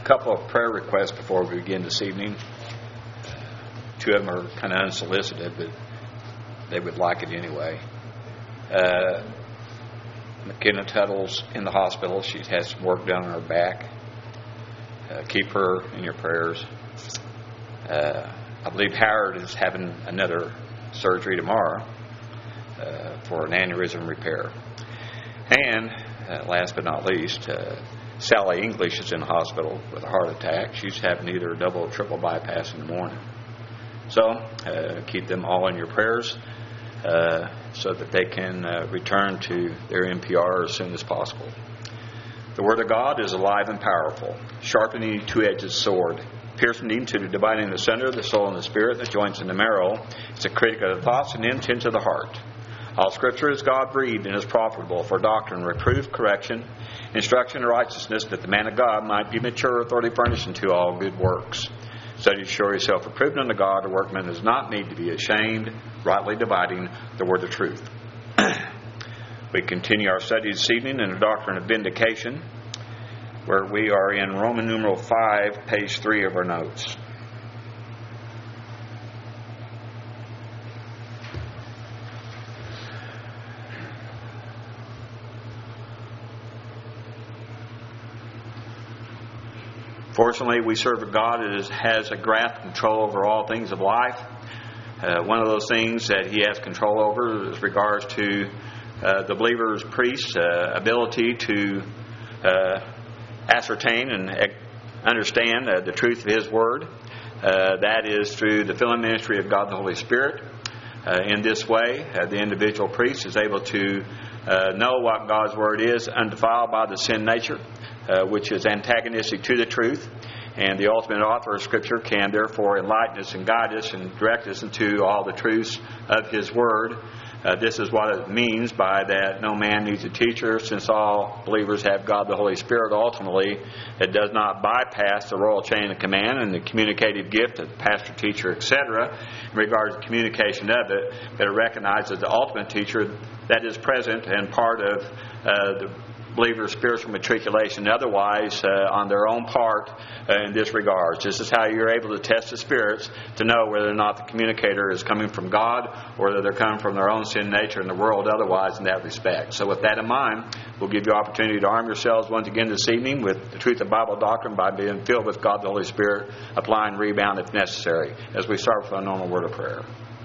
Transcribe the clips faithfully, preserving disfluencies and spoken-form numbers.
couple of prayer requests before we begin this evening. Two of them are kind of unsolicited, but they would like it anyway. Uh, McKenna Tuttle's in the hospital. She has some work done on her back. Uh, keep her in your prayers. Uh, I believe Howard is having another surgery tomorrow uh, for an aneurysm repair. And uh, last but not least, uh, Sally English is in the hospital with a heart attack. She's having either a double or triple bypass in the morning. So uh, keep them all in your prayers uh, so that they can uh, return to their N P R as soon as possible. The Word of God is alive and powerful, sharpening a two-edged sword, piercing into the dividing the center of the soul and the spirit, the joints and the marrow. It's a critic of the thoughts and intents of the heart. All Scripture is God-breathed and is profitable for doctrine, reproof, correction, instruction, and righteousness, that the man of God might be mature, thoroughly furnished unto all good works. Study to show yourself approved unto God, a workman does not need to be ashamed, rightly dividing the word of truth. We continue our study this evening in the doctrine of vindication, where we are in Roman numeral five, page three of our notes. Fortunately, we serve a God that has a grasp control over all things of life. Uh, one of those things that He has control over is regards to uh, the believer's priest's uh, ability to uh, ascertain and understand uh, the truth of His Word. Uh, that is through the filling ministry of God the Holy Spirit. Uh, in this way, uh, the individual priest is able to uh, know what God's Word is, undefiled by the sin nature, Uh, which is antagonistic to the truth, and the ultimate author of Scripture can therefore enlighten us and guide us and direct us into all the truths of His Word. Uh, this is what it means by that no man needs a teacher, since all believers have God the Holy Spirit. Ultimately, it does not bypass the royal chain of command and the communicative gift of pastor, teacher, et cetera in regard to the communication of it, but it recognizes the ultimate teacher that is present and part of uh, the believer's spiritual matriculation, otherwise uh, on their own part uh, in this regard. This is how you're able to test the spirits to know whether or not the communicator is coming from God or whether they're coming from their own sin nature in the world otherwise in that respect. So with that in mind, we'll give you opportunity to arm yourselves once again this evening with the truth of Bible doctrine by being filled with God the Holy Spirit, applying rebound if necessary, as we start with our normal word of prayer.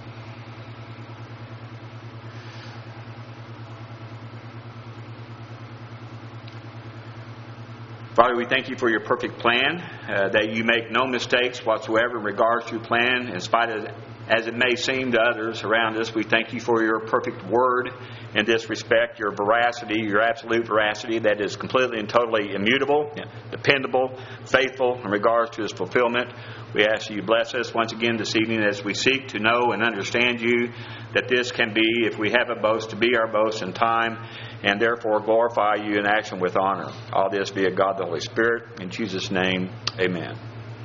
Father, we thank You for Your perfect plan, uh, that You make no mistakes whatsoever in regards to Your plan, in spite of, as it may seem to others around us. We thank You for Your perfect Word in this respect, Your veracity, Your absolute veracity that is completely and totally immutable, dependable, faithful in regards to its fulfillment. We ask You bless us once again this evening as we seek to know and understand You, that this can be, if we have a boast, to be our boast in time, and therefore glorify You in action with honor. All this via God the Holy Spirit. In Jesus' name, amen.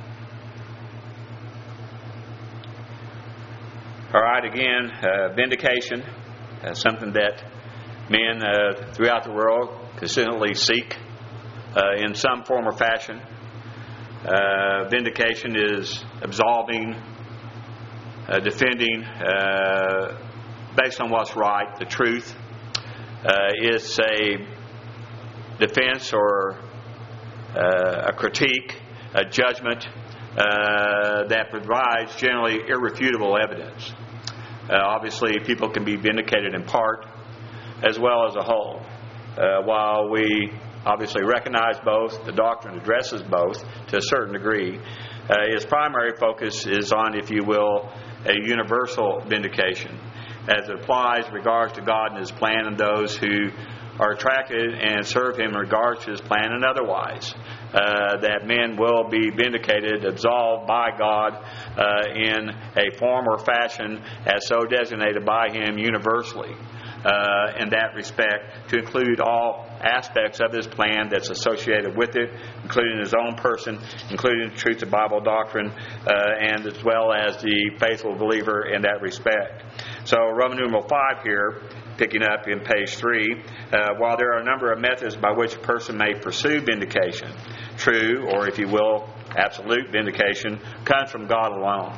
All right, again, uh, vindication, uh, something that men uh, throughout the world consistently seek uh, in some form or fashion. Uh, vindication is absolving, uh, defending, uh, based on what's right, the truth. Uh, it's a defense or uh, a critique, a judgment uh, that provides generally irrefutable evidence. Uh, obviously, people can be vindicated in part as well as a whole. Uh, while we obviously recognize both, the doctrine addresses both to a certain degree. Uh, its primary focus is on, if you will, a universal vindication, as it applies in regards to God and His plan and those who are attracted and serve Him in regards to His plan and otherwise. Uh, that men will be vindicated, absolved by God uh, in a form or fashion as so designated by Him universally. Uh, in that respect, to include all aspects of His plan that's associated with it, including His own person, including the truth of Bible doctrine, uh, and as well as the faithful believer in that respect. So Roman numeral five here, picking up in page three, uh, while there are a number of methods by which a person may pursue vindication, true, or if you will, absolute vindication, comes from God alone.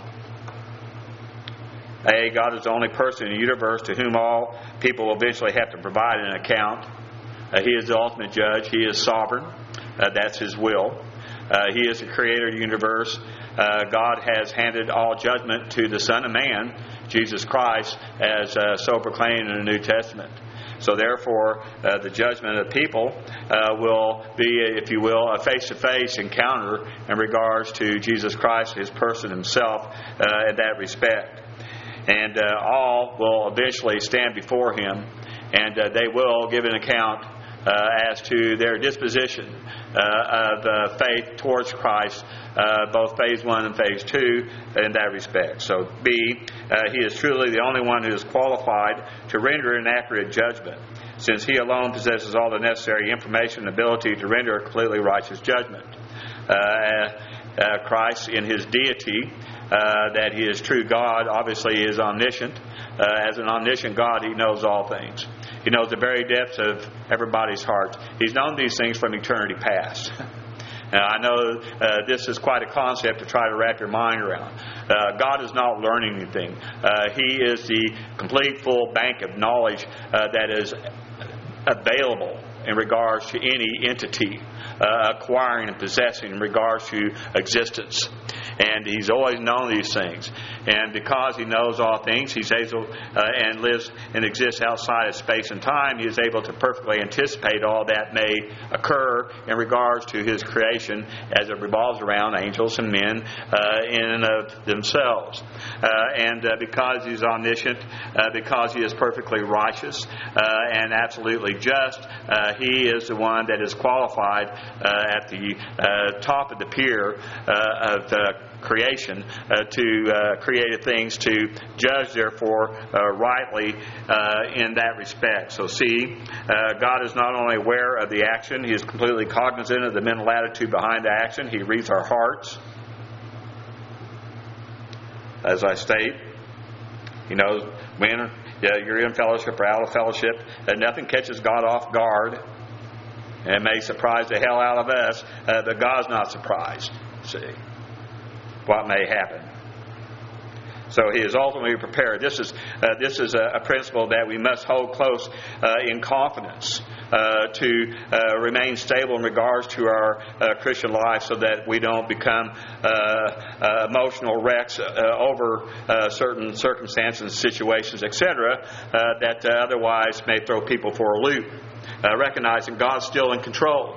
A, God is the only person in the universe to whom all people will eventually have to provide an account. Uh, he is the ultimate judge. He is sovereign. Uh, that's His will. Uh, he is the creator of the universe. Uh, God has handed all judgment to the Son of Man, Jesus Christ, as uh, so proclaimed in the New Testament. So therefore, uh, the judgment of the people uh, will be, if you will, a face-to-face encounter in regards to Jesus Christ, His person Himself, uh, in that respect. And uh, all will eventually stand before Him, and uh, they will give an account Uh, as to their disposition uh, of uh, faith towards Christ, uh, both phase one and phase two in that respect. So B, uh, He is truly the only one who is qualified to render an accurate judgment, since He alone possesses all the necessary information and ability to render a completely righteous judgment. Uh, uh, Christ, in His deity, uh, that He is true God, obviously He is omniscient. Uh, as an omniscient God, He knows all things. He knows the very depths of everybody's heart. He's known these things from eternity past. Now, I know uh, this is quite a concept to try to wrap your mind around. Uh, God is not learning anything. Uh, he is the complete, full bank of knowledge uh, that is available in regards to any entity uh, acquiring and possessing in regards to existence. And He's always known these things. And because He knows all things, He's able uh, and lives and exists outside of space and time, He is able to perfectly anticipate all that may occur in regards to His creation as it revolves around angels and men uh, in and of themselves. Uh, and uh, because He's omniscient, uh, because He is perfectly righteous uh, and absolutely just, uh, He is the one that is qualified uh, at the uh, top of the pier uh, of uh, creation uh, to uh, created things to judge, therefore, uh, rightly uh, in that respect. So see, uh, God is not only aware of the action, He is completely cognizant of the mental attitude behind the action. He reads our hearts. As I state, He knows when uh, you're in fellowship or out of fellowship, that nothing catches God off guard. And it may surprise the hell out of us, uh, but God's not surprised. See what may happen. So He is ultimately prepared. This is uh, this is a, a principle that we must hold close uh, in confidence uh, to uh, remain stable in regards to our uh, Christian life, so that we don't become uh, uh, emotional wrecks uh, over uh, certain circumstances, situations, et cetera, uh, that uh, otherwise may throw people for a loop. Uh, recognizing God's still in control.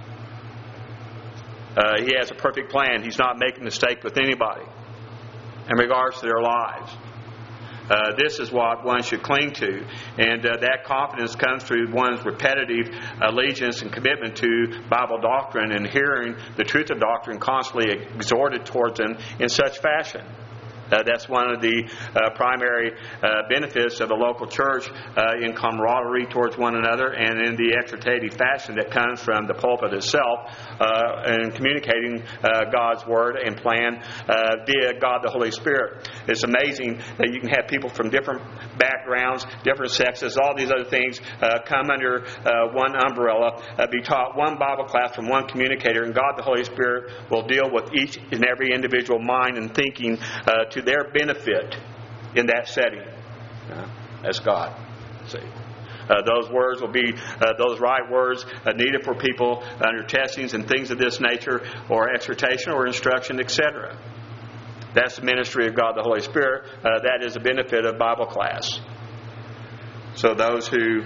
Uh, he has a perfect plan. He's not making a mistake with anybody in regards to their lives. Uh, this is what one should cling to. And uh, that confidence comes through one's repetitive allegiance and commitment to Bible doctrine, and hearing the truth of doctrine constantly exhorted towards them in such fashion. Uh, that's one of the uh, primary uh, benefits of the local church uh, in camaraderie towards one another, and in the exhortative fashion that comes from the pulpit itself uh, and communicating uh, God's Word and plan uh, via God the Holy Spirit. It's amazing that you can have people from different backgrounds, different sexes, all these other things uh, come under uh, one umbrella, uh, be taught one Bible class from one communicator, and God the Holy Spirit will deal with each and every individual mind and thinking uh, to their benefit in that setting. Uh, that's God. See, uh, those words will be uh, those right words uh, needed for people under testings and things of this nature, or exhortation or instruction, et cetera. That's the ministry of God the Holy Spirit. Uh, that is a benefit of Bible class. So those who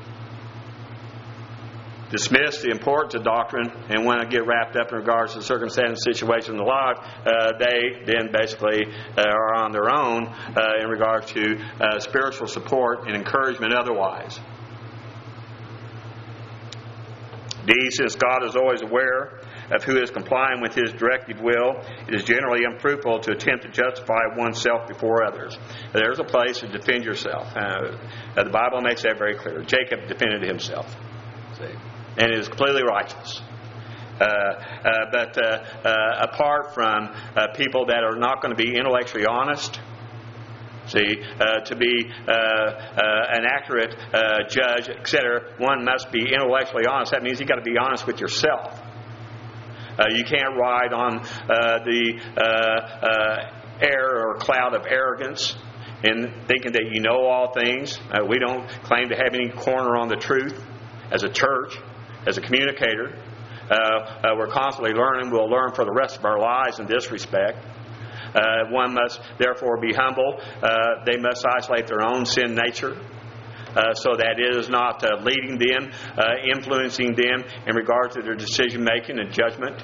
dismiss the importance of doctrine and want to get wrapped up in regards to the circumstances and situations in the life, uh, they then basically uh, are on their own uh, in regards to uh, spiritual support and encouragement otherwise. D, since God is always aware of who is complying with His directive will, it is generally unfruitful to attempt to justify oneself before others. There's a place to defend yourself. Uh, the Bible makes that very clear. Jacob defended himself. See? And is completely righteous. Uh, uh, but uh, uh, apart from uh, people that are not going to be intellectually honest, see, uh, to be uh, uh, an accurate uh, judge, et cetera, one must be intellectually honest. That means you've got to be honest with yourself. Uh, you can't ride on uh, the uh, uh, air or cloud of arrogance in thinking that you know all things. Uh, we don't claim to have any corner on the truth as a church, as a communicator. Uh, uh, we're constantly learning. We'll learn for the rest of our lives in this respect. Uh, one must therefore be humble. Uh, they must isolate their own sin nature. Uh, so that it is not uh, leading them, uh, influencing them in regard to their decision making and judgment.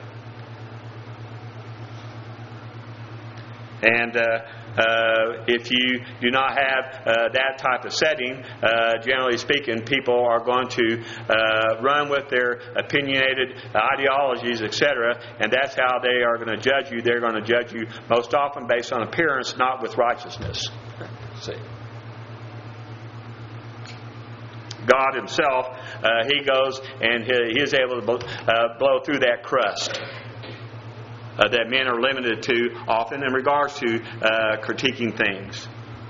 And uh, uh, if you do not have uh, that type of setting, uh, generally speaking, people are going to uh, run with their opinionated ideologies, et cetera, and that's how they are going to judge you. They're going to judge you most often based on appearance, not with righteousness. See. God Himself, uh, He goes and He, he is able to blow, uh, blow through that crust uh, that men are limited to often in regards to uh, critiquing things.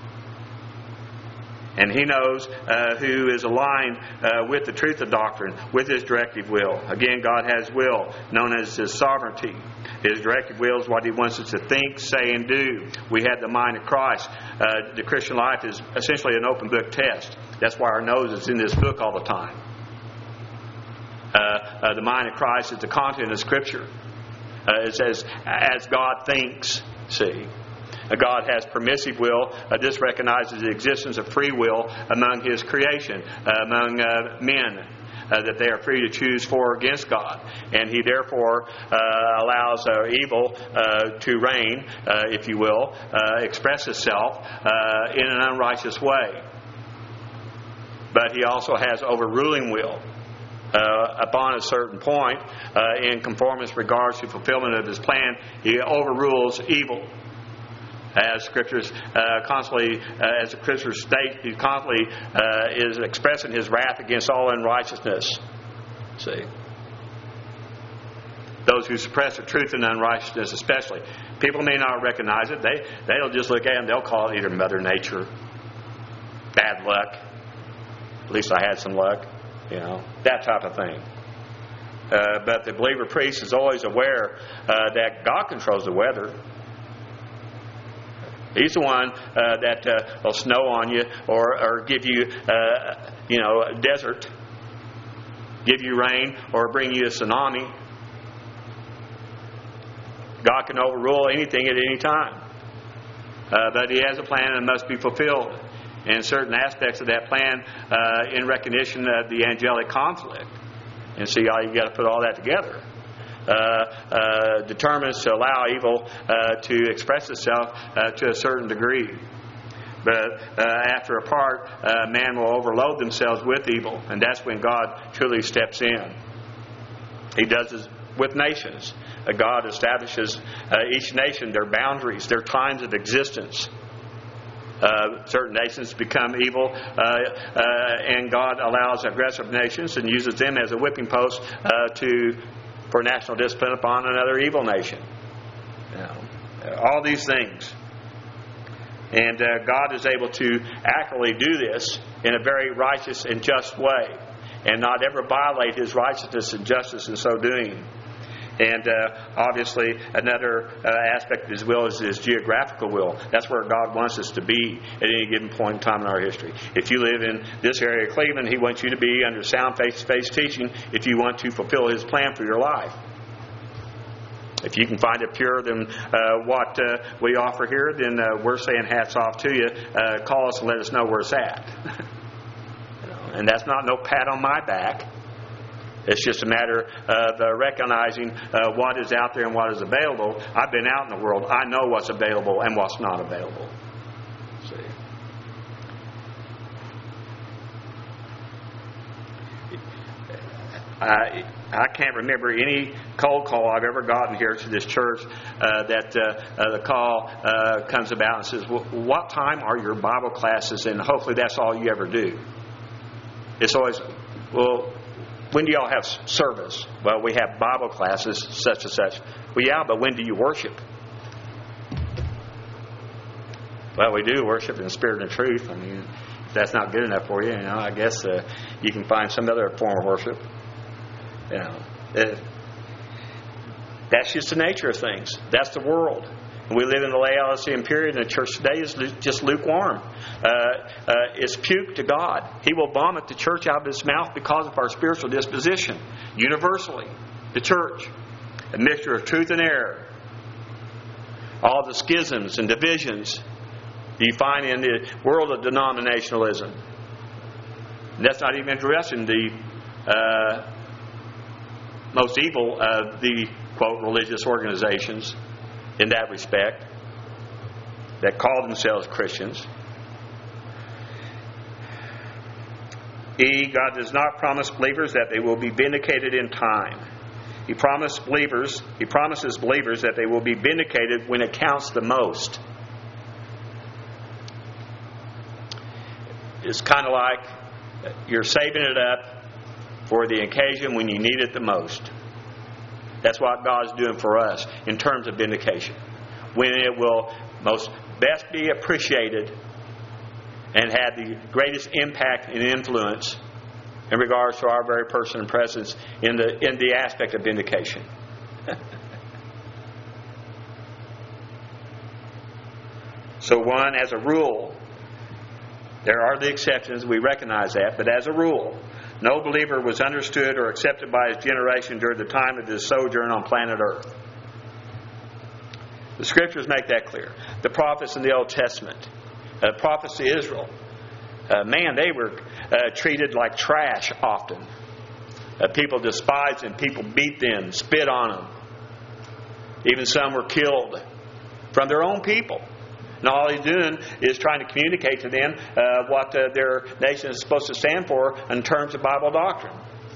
And He knows uh, who is aligned uh, with the truth of doctrine, with His directive will. Again, God has will, known as His sovereignty. His directive will is what He wants us to think, say, and do. We have the mind of Christ. Uh, the Christian life is essentially an open book test. That's why our nose is in this book all the time. Uh, uh, the mind of Christ is the content of Scripture. Uh, it says, as God thinks, see. Uh, God has permissive will. Uh, this recognizes the existence of free will among His creation, uh, among uh, men. Uh, that they are free to choose for or against God. And He therefore uh, allows uh, evil uh, to reign, uh, if you will, uh, express itself uh, in an unrighteous way. But He also has overruling will. Uh, upon a certain point, uh, in conformance regards to fulfillment of His plan, He overrules evil. As Scriptures uh, constantly, uh, as the Scriptures state, He constantly uh, is expressing His wrath against all unrighteousness. See, those who suppress the truth and unrighteousness, especially, people may not recognize it. They they'll just look at it and they'll call it either Mother Nature, bad luck. At least I had some luck, you know, that type of thing. Uh, but the believer priest is always aware uh, that God controls the weather. He's the one uh, that uh, will snow on you or, or give you, uh, you know, a desert, give you rain, or bring you a tsunami. God can overrule anything at any time. Uh, but He has a plan and it must be fulfilled. And certain aspects of that plan uh, in recognition of the angelic conflict. And see how you got to put all that together. Uh, uh, determines to allow evil uh, to express itself uh, to a certain degree. But uh, after a part, uh, man will overload themselves with evil, and that's when God truly steps in. He does this with nations. Uh, God establishes uh, each nation, their boundaries, their times of existence. Uh, certain nations become evil, uh, uh, and God allows aggressive nations and uses them as a whipping post uh, to for national discipline upon another evil nation. You know, all these things. And uh, God is able to accurately do this in a very righteous and just way, and not ever violate His righteousness and justice in so doing. And uh, obviously another uh, aspect of His will is His geographical will. That's where God wants us to be at any given point in time in our history. If you live in this area of Cleveland, He wants you to be under sound face-to-face teaching if you want to fulfill His plan for your life. If you can find it purer than uh, what uh, we offer here, then uh, we're saying hats off to you. Uh, call us and let us know where it's at. You know, and that's not no pat on my back. It's just a matter of uh, recognizing uh, what is out there and what is available. I've been out in the world. I know what's available and what's not available. See. I, I can't remember any cold call I've ever gotten here to this church uh, that uh, uh, the call uh, comes about and says, well, what time are your Bible classes? And hopefully that's all you ever do. It's always, well, when do y'all have service? Well, we have Bible classes, such and such. Well, yeah, but when do you worship? Well, we do worship in spirit and truth. I mean, if that's not good enough for you, you know, I guess uh, you can find some other form of worship. You know, it, That's just the nature of things. That's the world. And we live in the Laodicean period, and the church today is just lukewarm. Uh, uh, it's puke to God. He will vomit the church out of His mouth because of our spiritual disposition. Universally, the church. A mixture of truth and error. All the schisms and divisions you find in the world of denominationalism. And that's not even addressing the uh, most evil of the, quote, religious organizations in that respect that call themselves Christians. E, God does not promise believers that they will be vindicated in time. He promised believers, He promises believers that they will be vindicated when it counts the most. It's kind of like you're saving it up for the occasion when you need it the most. That's what God's doing for us in terms of vindication. When it will most best be appreciated and have the greatest impact and influence in regards to our very person and presence in the in the aspect of vindication. So one, as a rule, there are the exceptions, we recognize that, but as a rule, no believer was understood or accepted by his generation during the time of his sojourn on planet Earth. The Scriptures make that clear. The prophets in the Old Testament, uh, prophets to Israel, uh, man, they were uh, treated like trash often. Uh, people despised them, people beat them, spit on them. Even some were killed from their own people. And all he's doing is trying to communicate to them uh, what uh, their nation is supposed to stand for in terms of Bible doctrine.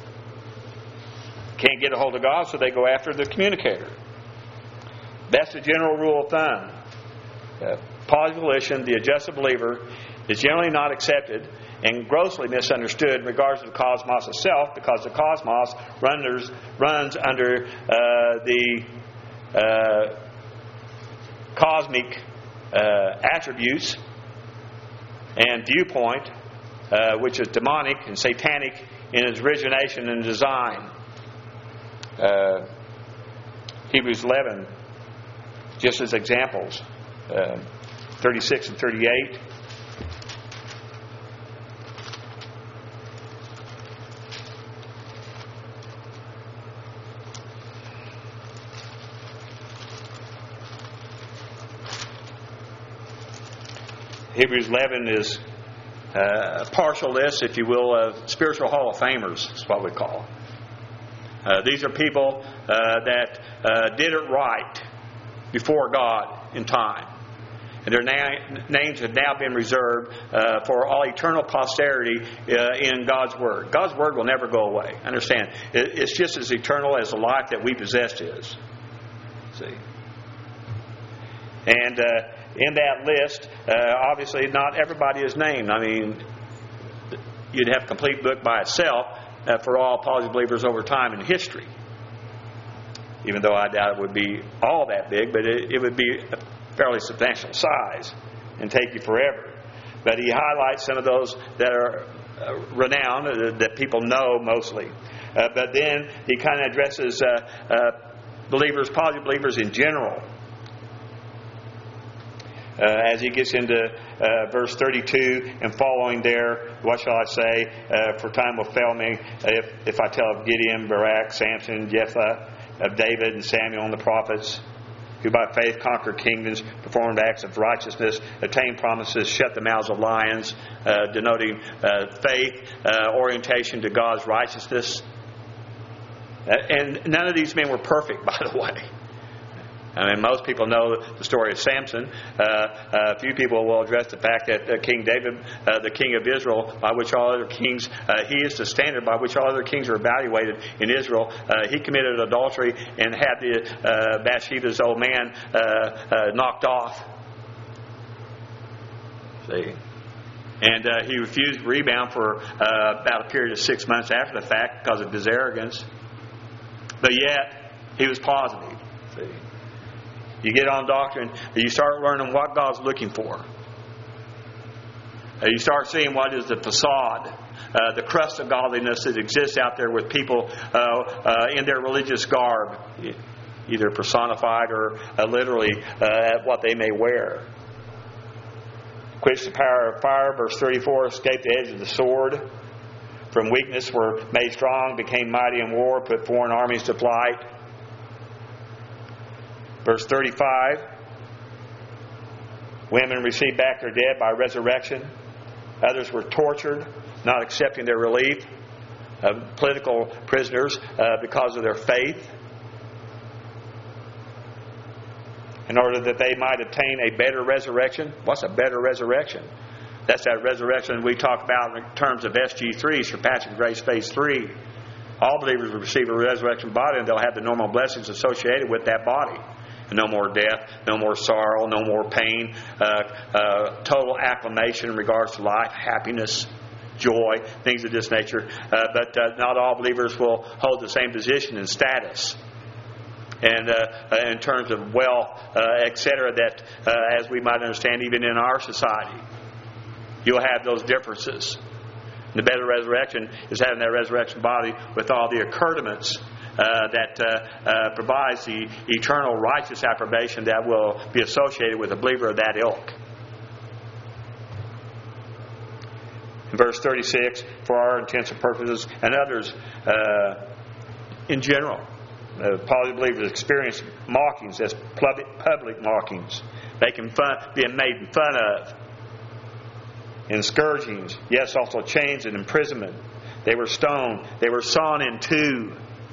Can't get a hold of God, so they go after the communicator. That's the general rule of thumb. Uh, positive volition, the adjusted believer, is generally not accepted and grossly misunderstood in regards to the cosmos itself, because the cosmos runs, runs under uh, the uh, cosmic Uh, attributes and viewpoint, uh, which is demonic and satanic in its origination and design. Uh, Hebrews eleven, just as examples, uh, thirty-six and thirty-eight. Hebrews eleven is uh, a partial list, if you will, of spiritual Hall of Famers. That's what we call them. Uh, these are people uh, that uh, did it right before God in time. And their na- names have now been reserved uh, for all eternal posterity uh, in God's Word. God's Word will never go away. Understand? It, it's just as eternal as the life that we possess is. See? And Uh, in that list, uh, obviously not everybody is named. I mean, you'd have a complete book by itself uh, for all positive believers over time in history. Even though I doubt it would be all that big, but it, it would be a fairly substantial size and take you forever. But he highlights some of those that are uh, renowned, uh, that people know mostly. Uh, but then he kind of addresses uh, uh, believers, positive believers in general. Uh, as he gets into uh, verse thirty-two and following there, what shall I say? Uh, for time will fail me if, if I tell of Gideon, Barak, Samson, Jephthah, of David and Samuel and the prophets, who by faith conquered kingdoms, performed acts of righteousness, attained promises, shut the mouths of lions, uh, denoting uh, faith, uh, orientation to God's righteousness. Uh, and none of these men were perfect, by the way. I mean, most people know the story of Samson. Uh, uh, a few people will address the fact that uh, King David, uh, the king of Israel, by which all other kings, uh, he is the standard by which all other kings are evaluated in Israel. Uh, he committed adultery and had the uh, Bathsheba's old man uh, uh, knocked off. See? And uh, he refused to rebound for uh, about a period of six months after the fact because of his arrogance. But yet, he was positive. See? You get on doctrine, you start learning what God's looking for. You start seeing what is the facade, uh, the crust of godliness that exists out there with people uh, uh, in their religious garb. either personified or uh, literally uh, what they may wear. Quenched the power of fire, verse thirty-four, escaped the edge of the sword. From weakness were made strong, became mighty in war, put foreign armies to flight. Verse thirty-five, women received back their dead by resurrection. Others were tortured, not accepting their relief. Uh, political prisoners uh, because of their faith, in order that they might obtain a better resurrection. What's a better resurrection? That's that resurrection we talk about in terms of S G three, Surpassing Grace Phase three. All believers will receive a resurrection body, and they'll have the normal blessings associated with that body. And no more death, no more sorrow, no more pain, uh, uh, total acclamation in regards to life, happiness, joy, things of this nature. Uh, but uh, not all believers will hold the same position and status. And uh, in terms of wealth, uh, et cetera, that uh, as we might understand even in our society, you'll have those differences. The better resurrection is having that resurrection body with all the accoutrements uh, that uh, uh, provides the eternal righteous approbation that will be associated with a believer of that ilk. In verse thirty-six, for our intents and purposes, and others uh, in general, uh, Paul believers experience mockings as public, public mockings, making fun, being made fun of, and scourgings, yes, also chains and imprisonment. They were stoned. They were sawn in two.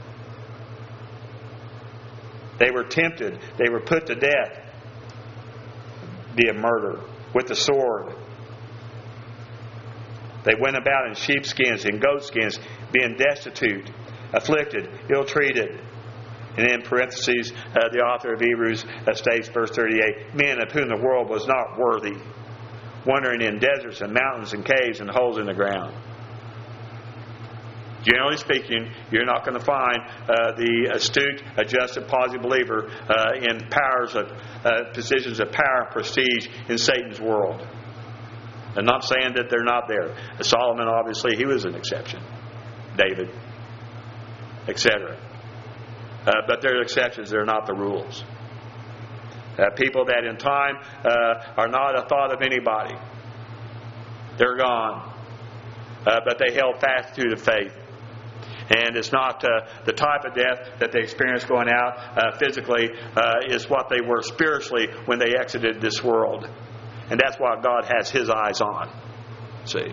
They were tempted. They were put to death via murder with the sword. They went about in sheepskins and goatskins, being destitute, afflicted, ill-treated. And in parentheses, uh, the author of Hebrews uh, states, verse thirty-eight, men of whom the world was not worthy, wandering in deserts and mountains and caves and holes in the ground. Generally speaking, you're not going to find uh, the astute, adjusted, positive believer uh, in powers of uh, positions of power and prestige in Satan's world. I'm not saying that they're not there. Solomon, obviously, he was an exception. David, et cetera. Uh, but they're exceptions. They're not the rules. Uh, people that in time uh, are not a thought of anybody. They're gone. Uh, but they held fast to the faith. And it's not uh, the type of death that they experienced going out uh, physically uh, is what they were spiritually when they exited this world. And that's what God has His eyes on. See?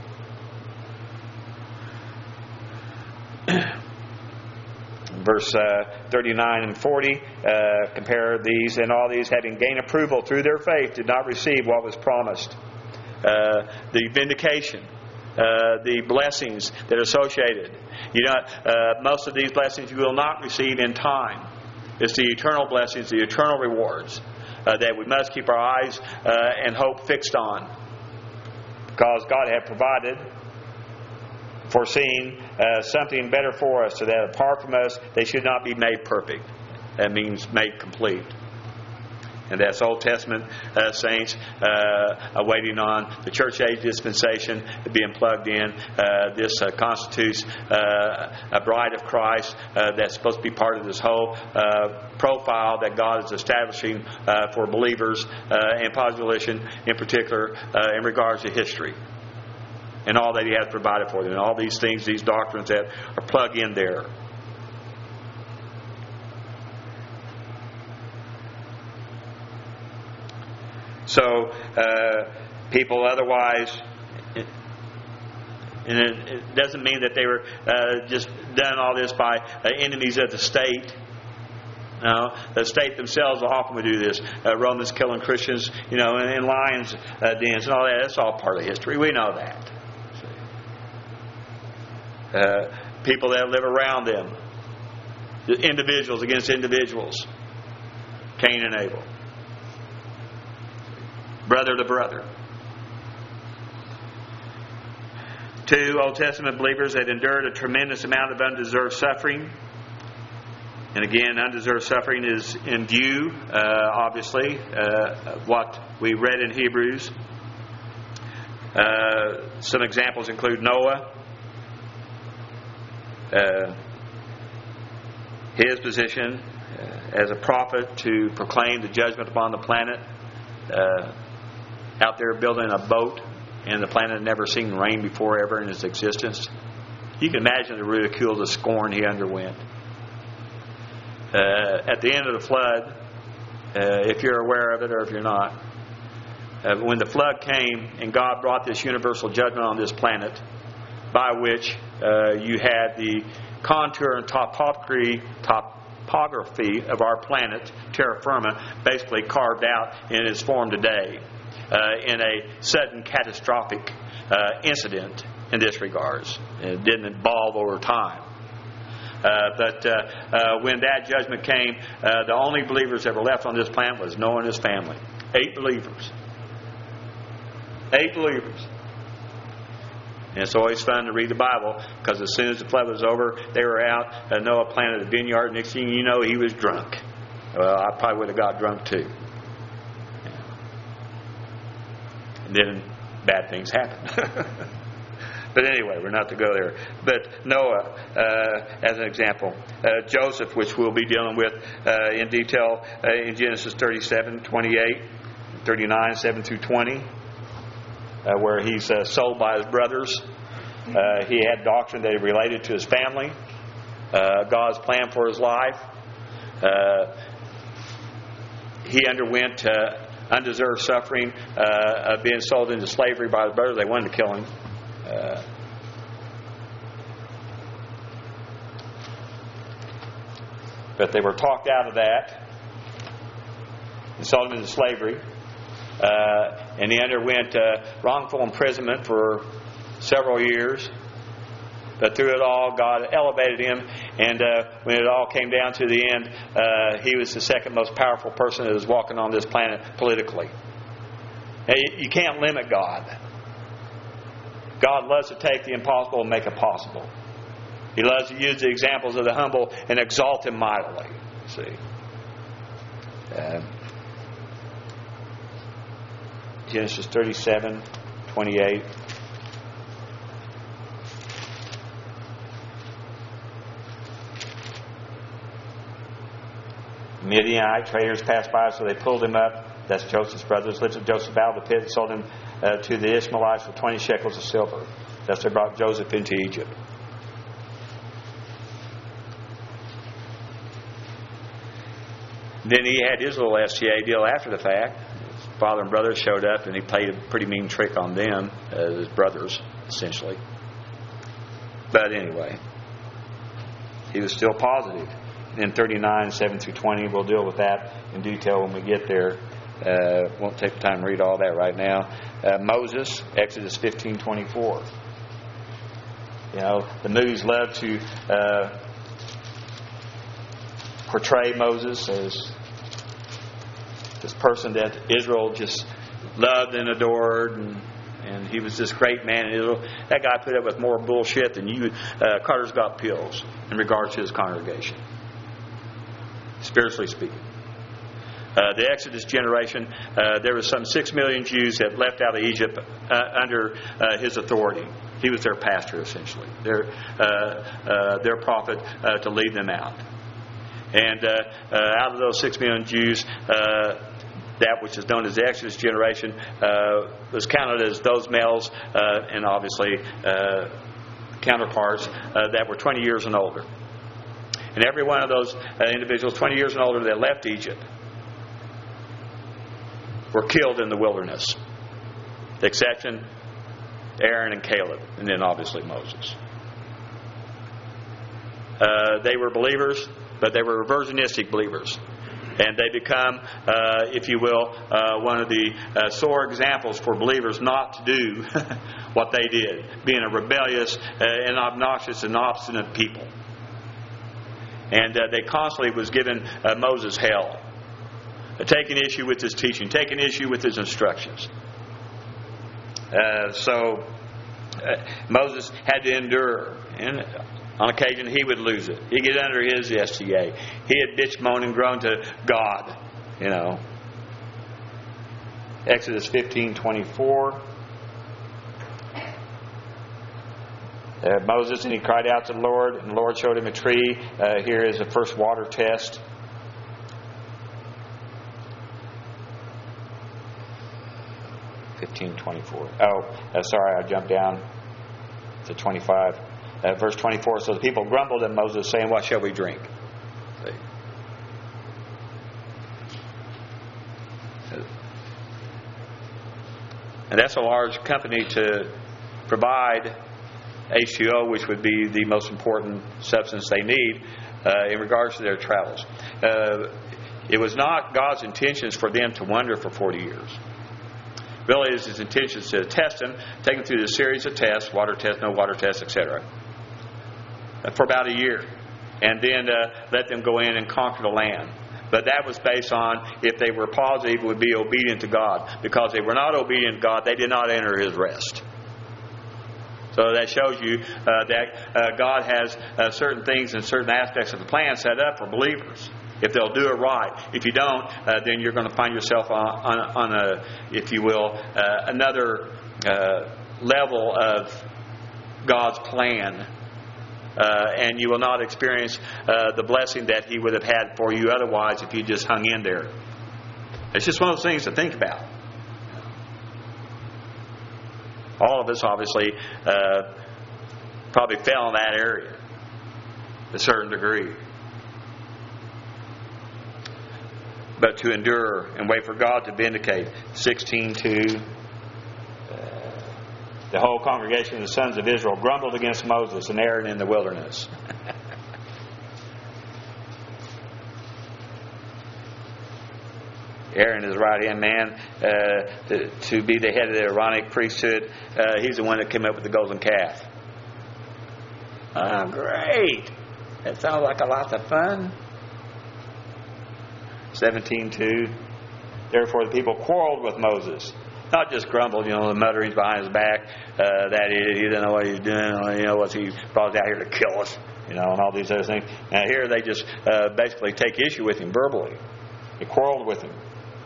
Verse uh, thirty-nine and forty, uh, compare these, and all these, having gained approval through their faith, did not receive what was promised. Uh, the vindication, uh, the blessings that are associated. You know, uh, most of these blessings you will not receive in time. It's the eternal blessings, the eternal rewards uh, that we must keep our eyes uh, and hope fixed on, because God had provided, foreseen uh, something better for us, so that apart from us they should not be made perfect. That means made complete. And that's Old Testament uh, saints uh, awaiting on the church age dispensation being plugged in. Uh, this uh, constitutes uh, a bride of Christ uh, that's supposed to be part of this whole uh, profile that God is establishing uh, for believers uh, and positive volition in particular uh, in regards to history. And all that He has provided for them. And all these things, these doctrines that are plugged in there. So, uh, people otherwise, and it, it doesn't mean that they were uh, just done all this by uh, enemies of the state. No, the state themselves often would do this. Uh, Romans killing Christians, you know, in, in lions' uh, dens and all that. That's all part of history. We know that. Uh, people that live around them, individuals against individuals, Cain and Abel, brother to brother. Two, Old Testament believers had endured a tremendous amount of undeserved suffering. And again, undeserved suffering is in view, uh, obviously, uh, of what we read in Hebrews. Uh, some examples include Noah. Uh, his position as a prophet to proclaim the judgment upon the planet. Uh, out there building a boat, and the planet had never seen rain before ever in its existence. You can imagine the ridicule, the scorn he underwent. Uh, at the end of the flood, uh, if you're aware of it or if you're not, uh, when the flood came and God brought this universal judgment on this planet, by which uh, you had the contour and topography, topography of our planet, terra firma, basically carved out in its form today, uh, in a sudden catastrophic uh, incident in this regards. It didn't evolve over time. Uh, but uh, uh, when that judgment came, uh, the only believers that were left on this planet was Noah and his family. Eight believers. Eight believers. And it's always fun to read the Bible, because as soon as the flood was over, they were out. Uh, Noah planted a vineyard. Next thing you know, he was drunk. Well, I probably would have got drunk too. And then bad things happened. But anyway, we're not to go there. But Noah, uh, as an example. Uh, Joseph, which we'll be dealing with uh, in detail uh, in Genesis thirty-seven, twenty-eight, thirty-nine, seven through twenty, uh, where he's uh, sold by his brothers. Uh, he had doctrine that he related to his family, uh, God's plan for his life. Uh, he underwent uh, undeserved suffering uh, of being sold into slavery by his brothers. They wanted to kill him. Uh, but they were talked out of that and sold him into slavery. Uh, and he underwent uh, wrongful imprisonment for several years. But through it all, God elevated him. And uh, when it all came down to the end, uh, he was the second most powerful person that was walking on this planet politically. Now, you can't limit God. God loves to take the impossible and make it possible. He loves to use the examples of the humble and exalt them mightily. See? Uh, Genesis thirty-seven, twenty-eight. Midianite traders passed by, so they pulled him up. That's Joseph's brothers. Lifted Joseph out of the pit and sold him uh, to the Ishmaelites for twenty shekels of silver. Thus they brought Joseph into Egypt. Then he had his little S T A deal after the fact. His father and brothers showed up, and he played a pretty mean trick on them, uh, his brothers, essentially. But anyway, he was still positive. In thirty-nine, seven through twenty, we'll deal with that in detail when we get there. Uh, won't take the time to read all that right now. Uh, Moses, Exodus fifteen, twenty-four. You know, the movies love to uh, portray Moses as this person that Israel just loved and adored, and, and he was this great man in Israel. That guy put up with more bullshit than you. Uh, Carter's got pills in regards to his congregation, spiritually speaking. Uh, the Exodus generation, uh, there was some six million Jews that left out of Egypt uh, under uh, his authority. He was their pastor, essentially, their uh, uh, their prophet uh, to lead them out. And uh, uh, out of those six million Jews, uh, that which is known as the Exodus generation uh, was counted as those males uh, and obviously uh, counterparts uh, that were twenty years and older. And every one of those uh, individuals, twenty years and older, that left Egypt, were killed in the wilderness. The exception, Aaron and Caleb, and then obviously Moses. Uh, they were believers, but they were reversionistic believers. And they become, uh, if you will, uh, one of the uh, sore examples for believers not to do what they did, being a rebellious uh, and obnoxious and obstinate people. And uh, they constantly was giving uh, Moses hell. Taking issue with his teaching, taking issue with his instructions. Uh, so uh, Moses had to endure, and on occasion he would lose it. He'd get under his S T A. He'd bitch, moan, and groan to God. You know. Exodus fifteen twenty-four. Uh, Moses, and he cried out to the Lord, and the Lord showed him a tree. Uh, here is the first water test. fifteen twenty-four. Oh, uh, sorry, I jumped down to twenty-five. Uh, verse twenty-four, so the people grumbled at Moses, saying, what shall we drink? See? And that's a large company to provide H two O, which would be the most important substance they need uh, in regards to their travels. Uh, it was not God's intentions for them to wander for forty years. Really, it is His intentions to test them, take them through the series of tests, water test, no water test, et cetera, for about a year. And then uh, let them go in and conquer the land. But that was based on if they were positive, would be obedient to God. Because they were not obedient to God, they did not enter His rest. So that shows you uh, that uh, God has uh, certain things and certain aspects of the plan set up for believers. If they'll do it right. If you don't, uh, then you're going to find yourself on, on, on a, if you will, uh, another uh, level of God's plan. Uh, and you will not experience uh, the blessing that He would have had for you otherwise if you just hung in there. It's just one of those things to think about. All of us, obviously, uh, probably fell in that area to a certain degree. But to endure and wait for God to vindicate. sixteen two. The whole congregation of the sons of Israel grumbled against Moses and Aaron in the wilderness. Aaron is the right-hand man uh, to, to be the head of the Aaronic priesthood. Uh, he's the one that came up with the golden calf. Oh, great. That sounds like a lot of fun. seventeen two. Therefore the people quarreled with Moses. Not just grumbled, you know, the mutterings behind his back, uh, that he, he didn't know what he was doing, you know, was he brought us out here to kill us, you know, and all these other things. Now here they just uh, basically take issue with him verbally. They quarreled with him.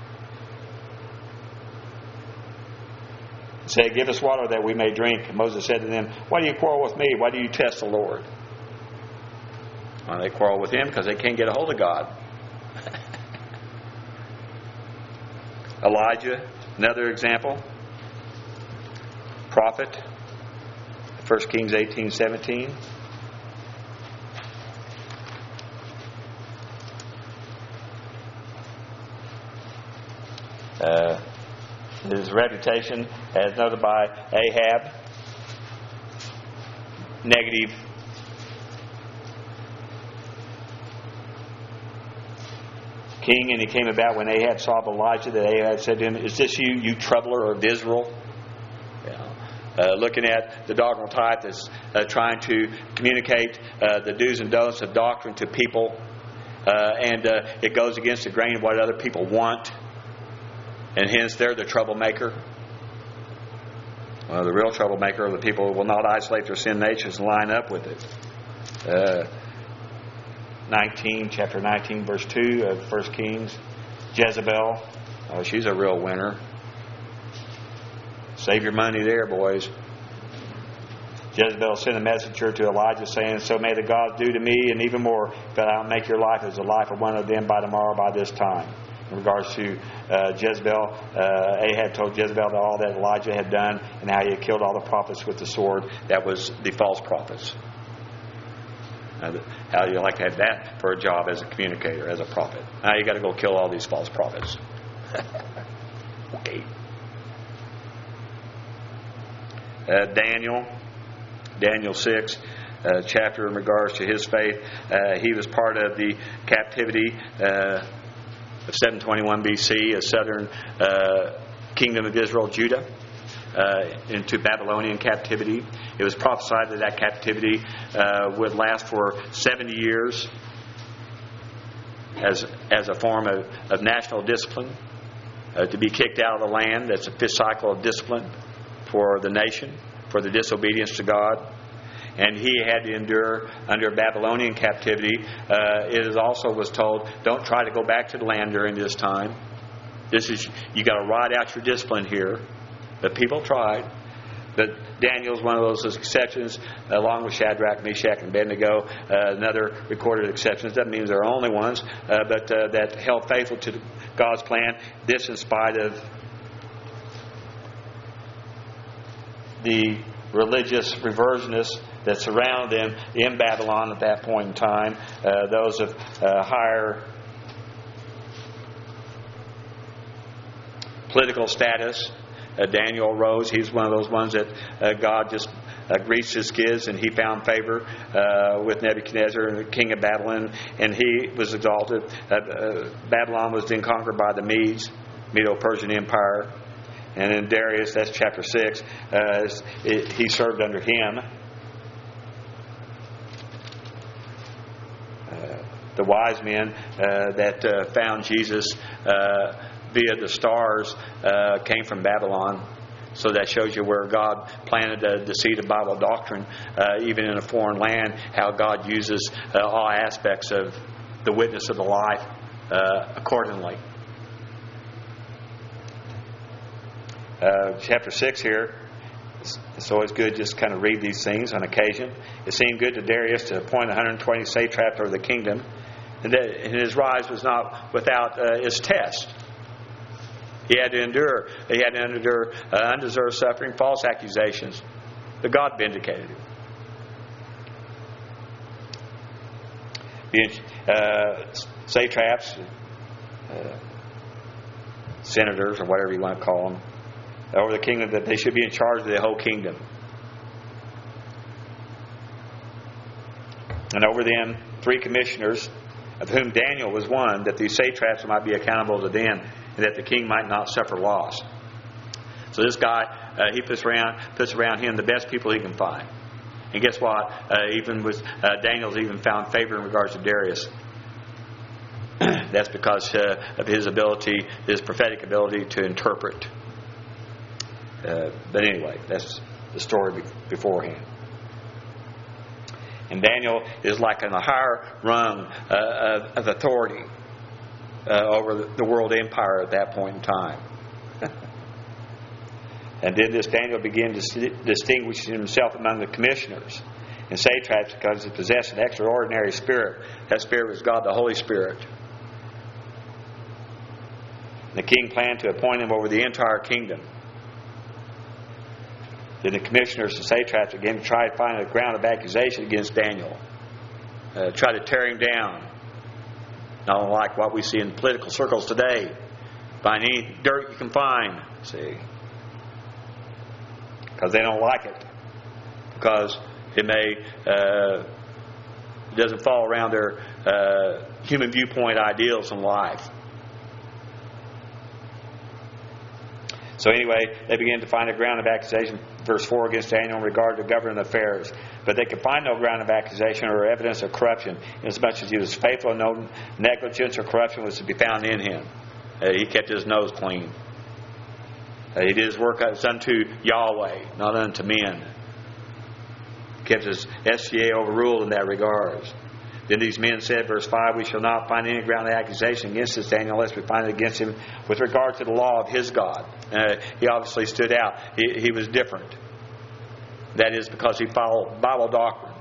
Say, give us water that we may drink. And Moses said to them, why do you quarrel with me? Why do you test the Lord? Well, they quarrel with him because they can't get a hold of God. Elijah, another example. Prophet. First Kings eighteen seventeen. Uh, his reputation as noted by Ahab. Negative. King, and he came about when Ahab saw Elijah, that Ahab said to him, is this you, you troubler of Israel? Yeah. Uh, looking at the dogmal type that's uh, trying to communicate uh, the do's and don'ts of doctrine to people. Uh, and uh, it goes against the grain of what other people want. And hence they're the troublemaker. Well, the real troublemaker are the people who will not isolate their sin natures and line up with it. Uh, nineteen, chapter nineteen, verse two of First Kings. Jezebel. Oh, she's a real winner. Save your money there, boys. Jezebel sent a messenger to Elijah saying, so may the gods do to me and even more, that I'll make your life as the life of one of them by tomorrow by this time. In regards to uh, Jezebel, uh, Ahab told Jezebel that all that Elijah had done and how he had killed all the prophets with the sword. That was the false prophets. Uh, how do you like to have that for a job as a communicator, as a prophet? Now you got to go kill all these false prophets. Okay. Uh, Daniel, Daniel six, uh, chapter in regards to his faith. Uh, he was part of the captivity uh, of seven twenty-one B C, a southern uh, kingdom of Israel, Judah, uh, into Babylonian captivity. It was prophesied that that captivity uh, would last for seventy years as as a form of, of national discipline, uh, to be kicked out of the land. That's a fifth cycle of discipline for the nation, for the disobedience to God. And he had to endure under Babylonian captivity. Uh, it is also was told, don't try to go back to the land during this time. This is you got to ride out your discipline here. But people tried. But Daniel's one of those exceptions, along with Shadrach, Meshach, and Abednego. Uh, another recorded exceptions. Doesn't mean they're only ones, uh, but uh, that held faithful to God's plan. This in spite of the religious reversionists that surrounded them in Babylon at that point in time, uh, those of uh, higher political status. Uh, Daniel arose. He's one of those ones that uh, God just uh, greased his skids, and he found favor uh, with Nebuchadnezzar, the king of Babylon, and he was exalted. Uh, uh, Babylon was then conquered by the Medes, Medo-Persian Empire. And in Darius, that's chapter six, uh, it, he served under him. Uh, the wise men uh, that uh, found Jesus uh, via the stars uh, came from Babylon. So that shows you where God planted uh, the seed of Bible doctrine, uh, even in a foreign land, how God uses uh, all aspects of the witness of the life uh, accordingly. Uh, chapter six here, it's, it's always good just kind of read these things on occasion. It seemed good to Darius to appoint one hundred twenty satraps over the kingdom, and that and his rise was not without uh, its test. He had to endure. He had to endure uh, undeserved suffering, false accusations, but God vindicated him. Being uh, satraps, uh, senators, or whatever you want to call them, over the kingdom, that they should be in charge of the whole kingdom. And over them, three commissioners, of whom Daniel was one, that these satraps might be accountable to them, and that the king might not suffer loss. So this guy, uh, he puts around puts around him the best people he can find. And guess what? Uh, even with uh, Daniel's even found favor in regards to Darius. That's because uh, of his ability, his prophetic ability to interpret. Uh, but anyway, that's the story be- beforehand. And Daniel is like on a higher rung uh, of, of authority uh, over the world empire at that point in time. And then this Daniel began to distinguish himself among the commissioners and satraps because he possessed an extraordinary spirit. That spirit was God the Holy Spirit. The king planned to appoint him over the entire kingdom. Then the commissioners and satraps again to try to find a ground of accusation against Daniel. Uh, try to tear him down. Not unlike what we see in political circles today. Find any dirt you can find. See? Because they don't like it. Because it may uh, it doesn't fall around their uh, human viewpoint ideals in life. So anyway, they began to find a ground of accusation, verse four, against Daniel in regard to government affairs. But they could find no ground of accusation or evidence of corruption, inasmuch as he was faithful and no negligence or corruption was to be found in him. Uh, he kept his nose clean. Uh, he did his work as unto Yahweh, not unto men. He kept his S C A overruled in that regard. Then these men said, verse five, we shall not find any ground of accusation against this Daniel unless we find it against him with regard to the law of his God. Uh, he obviously stood out. He, he was different. That is because he followed Bible doctrine.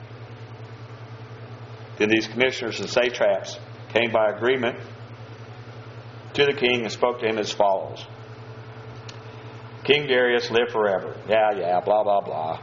Then these commissioners and satraps came by agreement to the king and spoke to him as follows. King Darius live forever. Yeah, yeah, blah, blah, blah.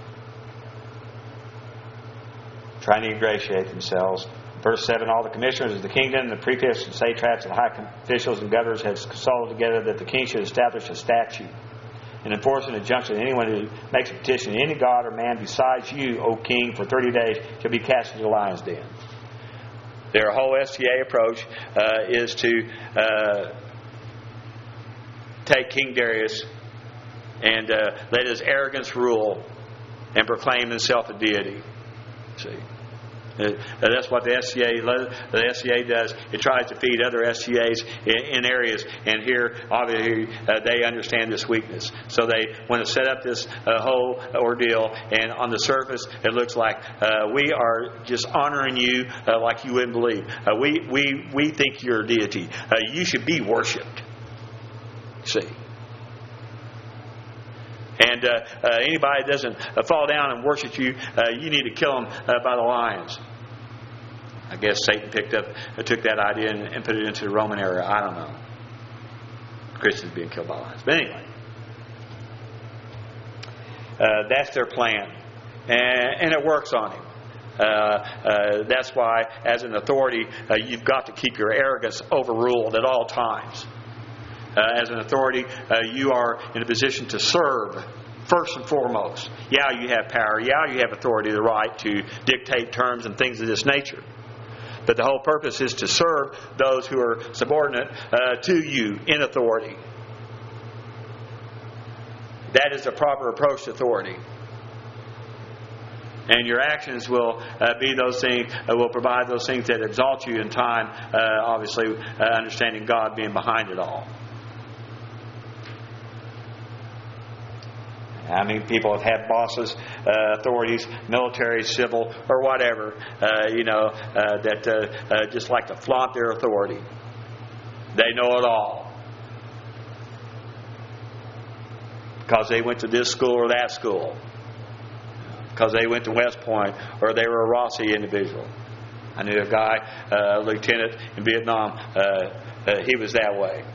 Trying to ingratiate themselves. Verse seven, all the commissioners of the kingdom, the prefects and satraps and high officials and governors had consulted together that the king should establish a statute and enforce an injunction that anyone who makes a petition to any god or man besides you, O king, for thirty days shall be cast into the lion's den. Their whole S C A approach uh, is to uh, take King Darius and uh, let his arrogance rule and proclaim himself a deity. See? Uh, that's what the S C A the S C A does. It tries to feed other S C As in, in areas, and here obviously uh, they understand this weakness. So they want to set up this uh, whole ordeal, and on the surface it looks like uh, we are just honoring you uh, like you wouldn't believe. Uh, we we we think you're a deity. Uh, you should be worshipped. See. And uh, uh, anybody that doesn't uh, fall down and worship you, uh, you need to kill them uh, by the lions. I guess Satan picked up, uh, took that idea and, and put it into the Roman era. I don't know. Christians being killed by lions. But anyway. Uh, that's their plan. And, and it works on him. Uh, uh, that's why, as an authority, uh, you've got to keep your arrogance overruled at all times. Uh, as an authority, uh, you are in a position to serve first and foremost. Yeah, you have power. Yeah, you have authority, the right to dictate terms and things of this nature. But the whole purpose is to serve those who are subordinate uh, to you in authority. That is the proper approach to authority. And your actions will uh, be those things, uh, will provide those things that exalt you in time, uh, obviously uh, understanding God being behind it all. I mean, people have had bosses, uh, authorities, military, civil, or whatever, uh, you know, uh, that uh, uh, just like to flaunt their authority. They know it all. Because they went to this school or that school. Because they went to West Point, or they were a Rossi individual. I knew a guy, uh, a lieutenant in Vietnam, uh, uh, he was that way.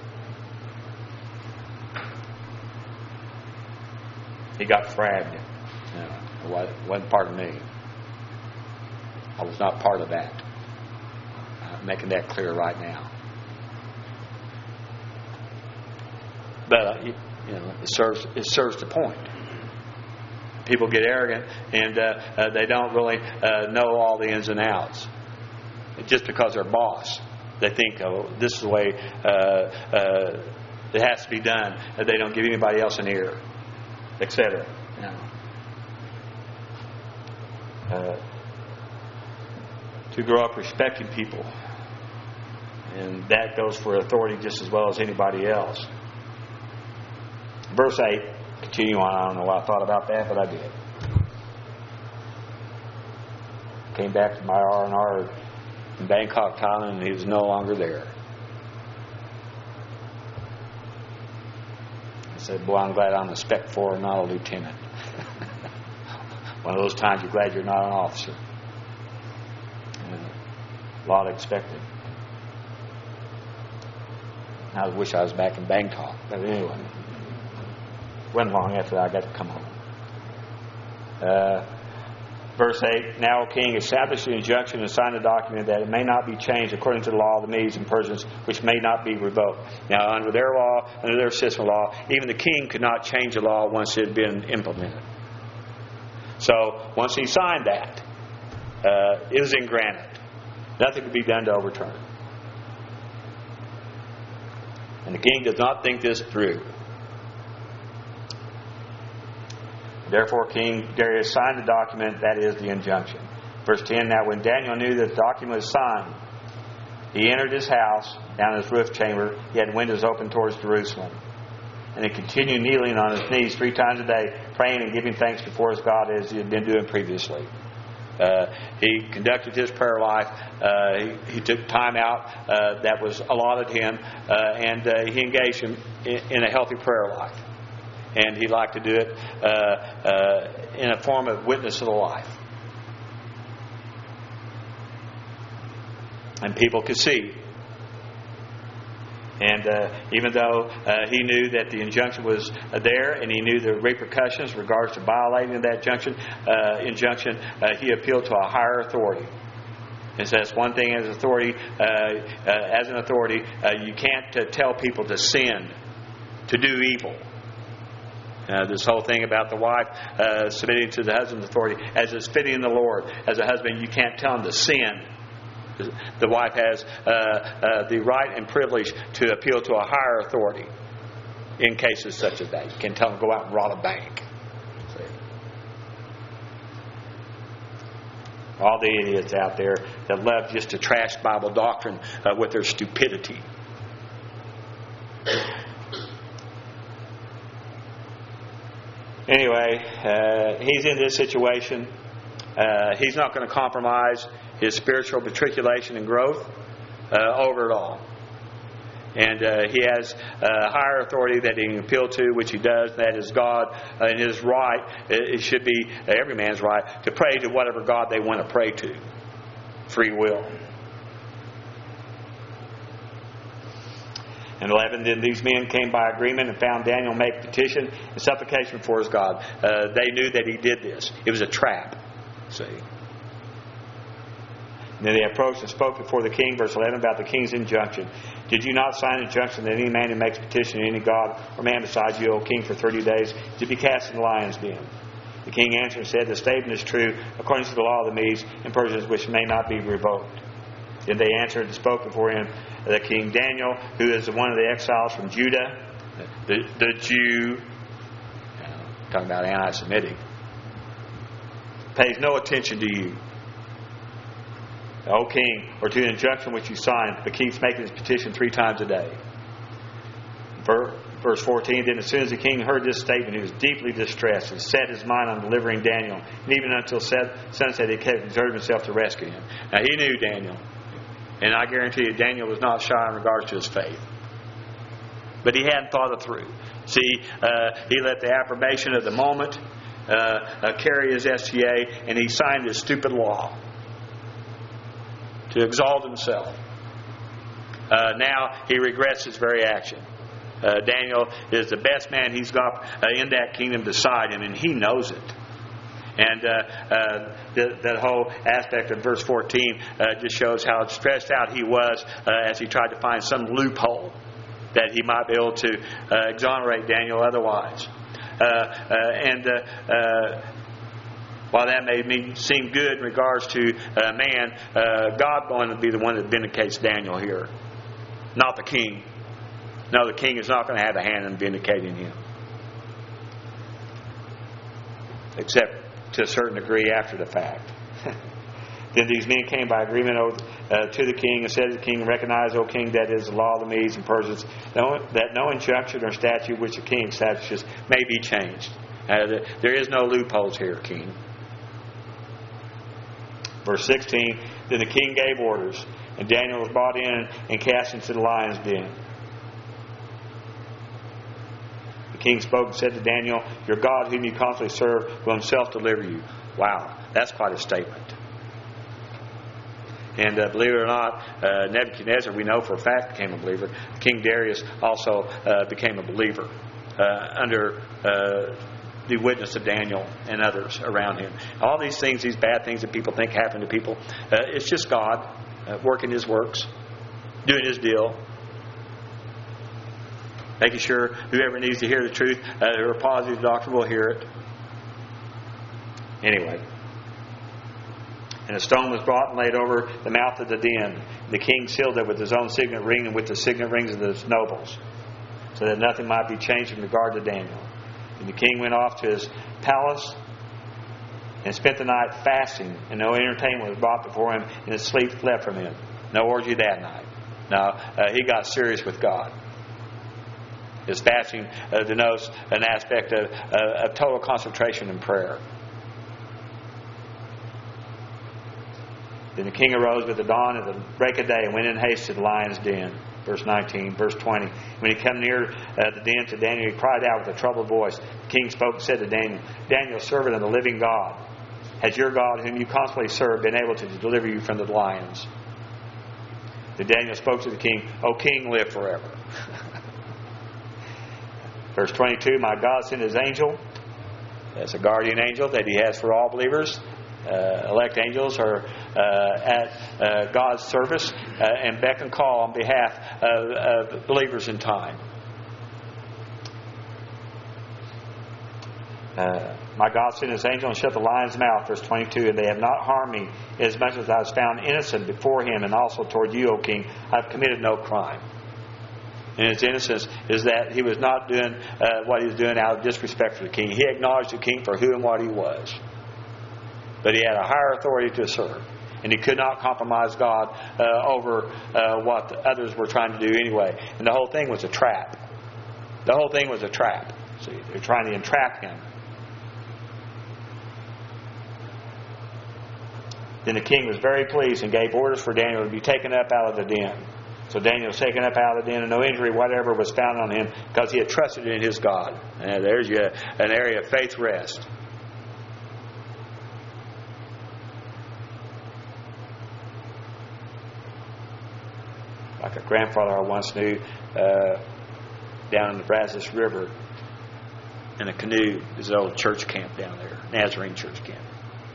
He got fragged. You know, it wasn't part of me. I was not part of that. I'm making that clear right now. But uh, you, you know, it serves it serves the point. People get arrogant and uh, uh, they don't really uh, know all the ins and outs. Just because they're boss, they think, oh, this is the way uh, uh, it has to be done. They don't give anybody else an ear, et cetera. You know. uh, to grow up respecting people, and that goes for authority just as well as anybody else. Verse eight. Continue on. I don't know why I thought about that, but I did. Came back to my R and R in Bangkok, Thailand, and he was no longer there. I said, boy, I'm glad I'm a Spec four and not a lieutenant. One of those times you're glad you're not an officer. And a lot expected. I wish I was back in Bangkok. But anyway. Wasn't long after that I got to come home. Uh, verse eight, now, O king, establish an injunction and sign a document that it may not be changed according to the law of the Medes and Persians, which may not be revoked. Now, under their law, under their system of law, even the king could not change the law once it had been implemented. So, once he signed that, uh, it was in granite. Nothing could be done to overturn it. And the king does not think this through. Therefore, King Darius signed the document, that is the injunction. Verse ten, now when Daniel knew that the document was signed, he entered his house, down his roof chamber. He had windows open towards Jerusalem. And he continued kneeling on his knees three times a day, praying and giving thanks before his God as he had been doing previously. Uh, he conducted his prayer life. Uh, he, he took time out uh, that was allotted him, uh, and uh, he engaged him in, in a healthy prayer life. And he liked to do it uh, uh, in a form of witness of the life. And people could see. And uh, even though uh, he knew that the injunction was uh, there, and he knew the repercussions in regards to violating that injunction, uh, injunction uh, he appealed to a higher authority. And so that's one thing as authority. Uh, uh, as an authority, uh, you can't uh, tell people to sin, to do evil. Uh, this whole thing about the wife uh, submitting to the husband's authority as is fitting in the Lord. As a husband, you can't tell him to sin. The wife has uh, uh, the right and privilege to appeal to a higher authority in cases such as that. You can tell them to go out and rob a bank. See? All the idiots out there that love just to trash Bible doctrine uh, with their stupidity. Anyway, uh, he's in this situation. Uh, he's not going to compromise his spiritual matriculation and growth uh, over it all. And uh, he has a higher authority that he can appeal to, which he does. That is God. Uh, and his right, it should be every man's right, to pray to whatever God they want to pray to. Free will. And eleven, then these men came by agreement and found Daniel make petition and supplication before his God. Uh, they knew that he did this. It was a trap. See? And then they approached and spoke before the king, verse eleven, about the king's injunction. Did you not sign an injunction that any man who makes petition to any god or man besides you, O king, for thirty days, to be cast in the lion's den? The king answered and said, the statement is true, according to the law of the Medes and Persians, which may not be revoked. Then they answered and spoke before him, the king Daniel, who is one of the exiles from Judah, the, the Jew, talking about anti-Semitic, pays no attention to you, O king, or to the injunction which you signed, but keeps making his petition three times a day. Verse fourteen, then as soon as the king heard this statement, he was deeply distressed and set his mind on delivering Daniel. And even until sunset, he kept exerting himself to rescue him. Now, he knew Daniel. And I guarantee you, Daniel was not shy in regards to his faith. But he hadn't thought it through. See, uh, he let the approbation of the moment uh, uh, carry his S T A, and he signed his stupid law to exalt himself. Uh, now he regrets his very action. Uh, Daniel is the best man he's got uh, in that kingdom beside him, and he knows it. And uh, uh, the, that whole aspect of verse fourteen uh, just shows how stressed out he was uh, as he tried to find some loophole that he might be able to uh, exonerate Daniel otherwise. Uh, uh, and uh, uh, while that made me seem good in regards to uh, man, uh, God going to be the one that vindicates Daniel here, not the king. No, the king is not going to have a hand in vindicating him, except to a certain degree after the fact. Then these men came by agreement uh, to the king and said to the king, recognize, O king, that is the law of the Medes and Persians, that no injunction or statute which the king establishes may be changed. Uh, there is no loopholes here, king. Verse sixteen, then the king gave orders, and Daniel was brought in and cast into the lion's den. The king spoke and said to Daniel, your God whom you constantly serve will himself deliver you. Wow, that's quite a statement. And uh, believe it or not, uh, Nebuchadnezzar, we know for a fact, became a believer. King Darius also uh, became a believer uh, under uh, the witness of Daniel and others around him. All these things, these bad things that people think happen to people, uh, it's just God uh, working His works, doing His deal, making sure whoever needs to hear the truth uh, or a positive doctrine will hear it. Anyway. And a stone was brought and laid over the mouth of the den. The king sealed it with his own signet ring and with the signet rings of his nobles, so that nothing might be changed in regard to Daniel. And the king went off to his palace and spent the night fasting, and no entertainment was brought before him, and his sleep fled from him. No orgy that night. Now, uh, he got serious with God. His fasting uh, denotes an aspect of, uh, of total concentration in prayer. Then the king arose with the dawn at the break of day and went in haste to the lion's den. Verse nineteen, verse twenty. When he came near uh, the den to Daniel, he cried out with a troubled voice. The king spoke and said to Daniel, Daniel, servant of the living God, has your God, whom you constantly serve, been able to deliver you from the lions? Then Daniel spoke to the king, O king, live forever. Verse twenty-two, my God sent His angel. That's a guardian angel that He has for all believers. Uh, elect angels are uh, at uh, God's service uh, and beck and call on behalf of, of believers in time. Uh, my God sent His angel and shut the lion's mouth, verse twenty-two, and they have not harmed me, as much as I was found innocent before Him, and also toward you, O king. I have committed no crime. And His innocence is that He was not doing uh, what He was doing out of disrespect for the king. He acknowledged the king for who and what he was. But he had a higher authority to serve. And he could not compromise God uh, over uh, what the others were trying to do anyway. And the whole thing was a trap. The whole thing was a trap. See, they're trying to entrap him. Then the king was very pleased and gave orders for Daniel to be taken up out of the den. So Daniel was taken up out of the den, and no injury whatever was found on him, because he had trusted in his God. And there's you an area of faith rest. I Like a grandfather I once knew uh, down in the Brazos River in a canoe. There's an old church camp down there, Nazarene church camp.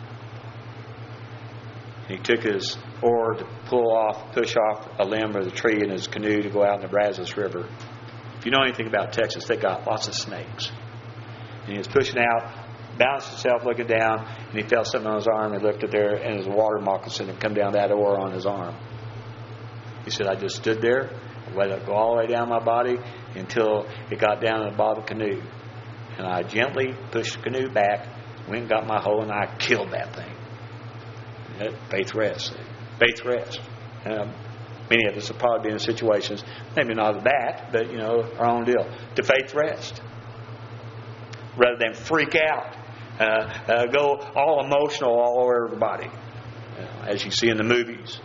And he took his oar to pull off, push off a limb of the tree in his canoe to go out in the Brazos River. If you know anything about Texas, they got lots of snakes. And he was pushing out, balanced himself looking down, and he felt something on his arm. He looked at there, and it was a water moccasin had come down that oar on his arm. He said, I just stood there and let it go all the way down my body until it got down in the bottom of the canoe. And I gently pushed the canoe back, went and got my hoe, and I killed that thing. And faith rest. Faith rest. Um, many of us have probably been in situations, maybe not of that, but, you know, our own deal. To faith rest. Rather than freak out. Uh, uh, go all emotional all over everybody. Uh, as you see in the movies.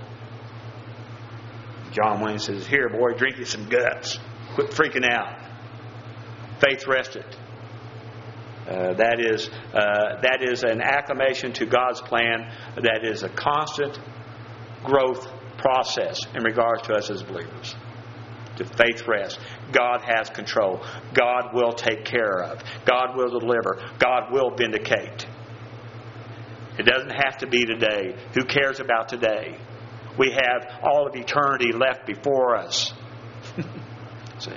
John Wayne says, here, boy, drink you some guts. Quit freaking out. Faith rested. Uh, that is uh, that is an acclamation to God's plan. That is a constant growth process in regards to us as believers. To faith rest. God has control. God will take care of. God will deliver. God will vindicate. It doesn't have to be today. Who cares about today? We have all of eternity left before us. See?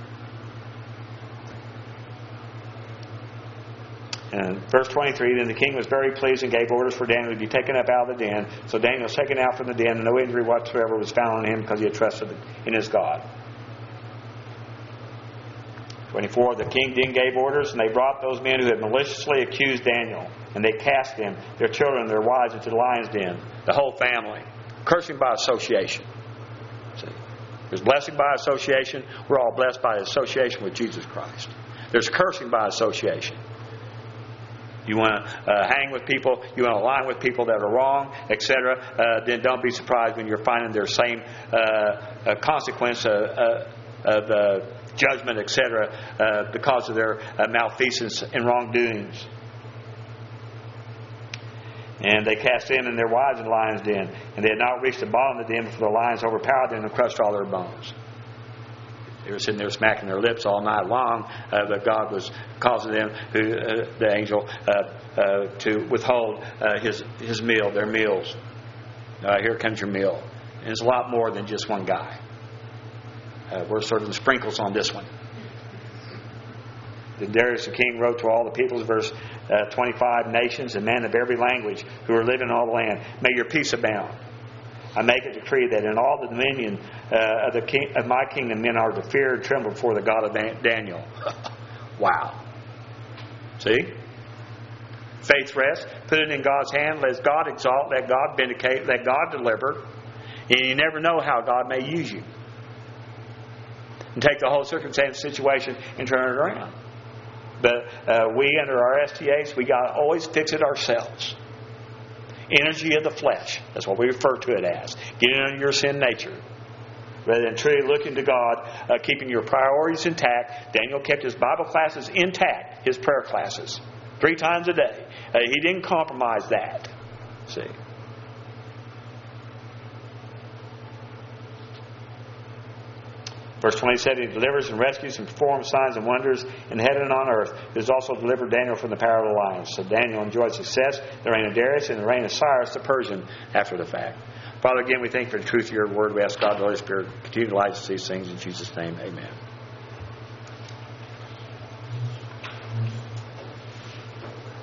And verse twenty-three, then the king was very pleased and gave orders for Daniel to be taken up out of the den. So Daniel was taken out from the den, and no injury whatsoever was found on him because he had trusted in his God. twenty-four, the king then gave orders, and they brought those men who had maliciously accused Daniel, and they cast them, their children, their wives, into the lion's den, the whole family. Cursing by association. See? There's blessing by association. We're all blessed by association with Jesus Christ. There's cursing by association. You want to uh, hang with people, you want to align with people that are wrong, et cetera. Uh, then don't be surprised when you're finding their same uh, uh, consequence uh, uh, of uh, judgment, et cetera, uh, because of their uh, malfeasance and wrongdoings. And they cast them and their wives in the lion's den. And they had not reached the bottom of the den before the lions overpowered them and crushed all their bones. They were sitting there smacking their lips all night long, uh, but God was causing them, who, uh, the angel, uh, uh, to withhold uh, his his meal, their meals. Uh, here comes your meal. And it's a lot more than just one guy. Uh, we're serving sprinkles on this one. Then Darius the king wrote to all the peoples, verse uh, twenty-five, nations and men of every language who are living in all the land, may your peace abound. I make a decree that in all the dominion uh, of the king, of my kingdom, men are to fear and tremble before the God of Daniel. Wow. See? Faith rest. Put it in God's hand. Let God exalt. Let God vindicate. Let God deliver. And you never know how God may use you. And take the whole circumstance situation and turn it around. But uh, we, under our S T As, we got to always fix it ourselves. Energy of the flesh. That's what we refer to it as. Getting under your sin nature. Rather than truly looking to God, uh, keeping your priorities intact. Daniel kept his Bible classes intact. His prayer classes. Three times a day. Uh, he didn't compromise that. See. Verse twenty-seven, he delivers and rescues and performs signs and wonders in heaven and on earth. He has also delivered Daniel from the power of the lions. So Daniel enjoyed success, the reign of Darius, and the reign of Cyrus the Persian after the fact. Father, again, we thank you for the truth of your word. We ask God, the Holy Spirit, continue to light us these things in Jesus' name. Amen.